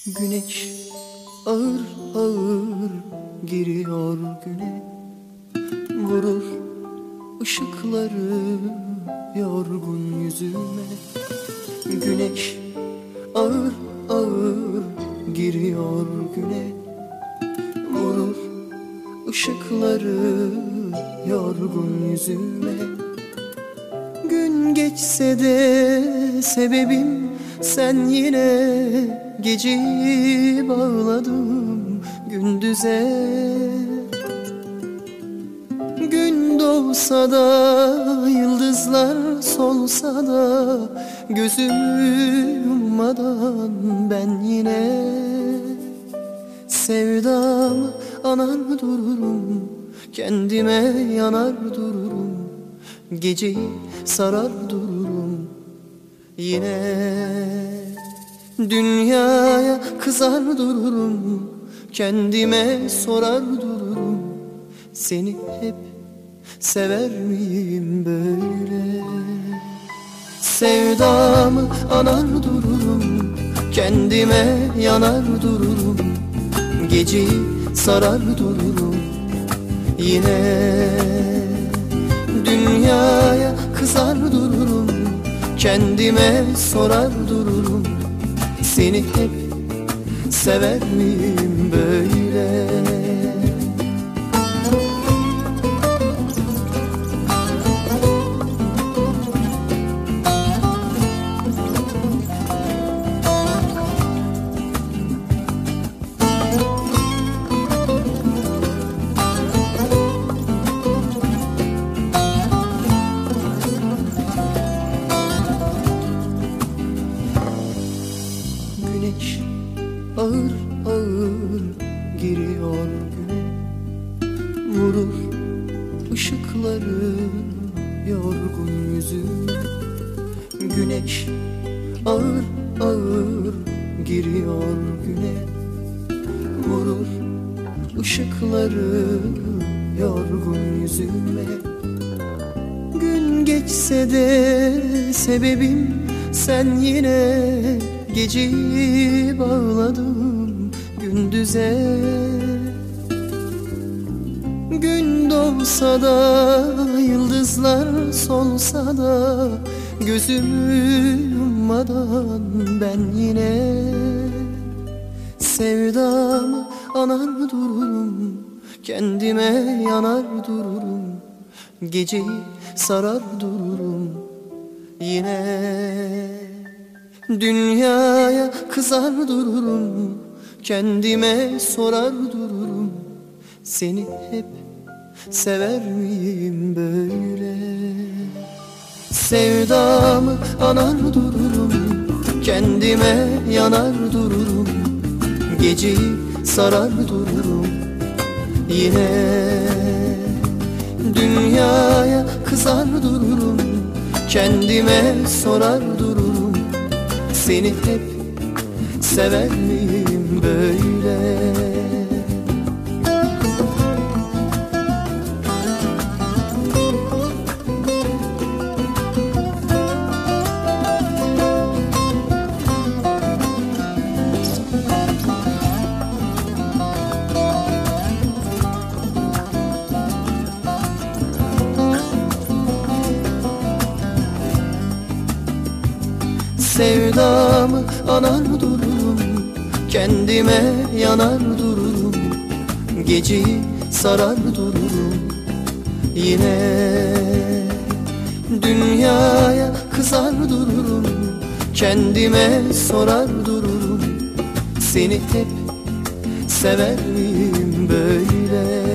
Güneş ağır ağır giriyor güne, vurur ışıkları yorgun yüzüme. Güneş ağır ağır giriyor güne, vurur ışıkları yorgun yüzüme. Gün geçse de sebebim sen, yine geceyi bağladım gündüze. Gün doğsa da yıldızlar solsa da gözümü yummadan ben yine sevdamı anar dururum, kendime yanar dururum, geceyi sarar dururum yine. Dünyaya kızar dururum, kendime sorar dururum, seni hep sever miyim böyle? Sevdamı anar dururum, kendime yanar dururum, geceyi sarar dururum yine. Dünyaya kızar dururum, kendime sorar dururum, seni hep sever miyim böyle? Güneş ağır ağır giriyor güne, vurur ışıkları yorgun yüzüme. Güneş ağır ağır giriyor güne, vurur ışıkları yorgun yüzüme. Gün geçse de sebebim sen, yine geceyi bağladım gündüze. Gün doğsa da yıldızlar solsa da gözümü yummadan ben yine sevdamı anar dururum, kendime yanar dururum, geceyi sarar dururum yine. Dünyaya kızar dururum, kendime sorar dururum, seni hep sever miyim böyle? Sevdamı anar dururum, kendime yanar dururum, geceyi sarar dururum yine. Dünyaya kızar dururum, kendime sorar dururum, seni hep sever miyim böyle? Sevdamı anar dururum, kendime yanar dururum, geceyi sarar dururum yine. Dünyaya kızar dururum, kendime sorar dururum, seni hep sever miyim böyle?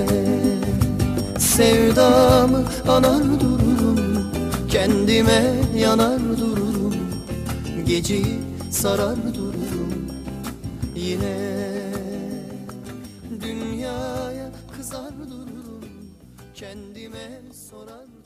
Sevdamı anar dururum, kendime yanar dururum, geceyi sarar dururum yine. Dünyaya kızar dururum, kendime sorar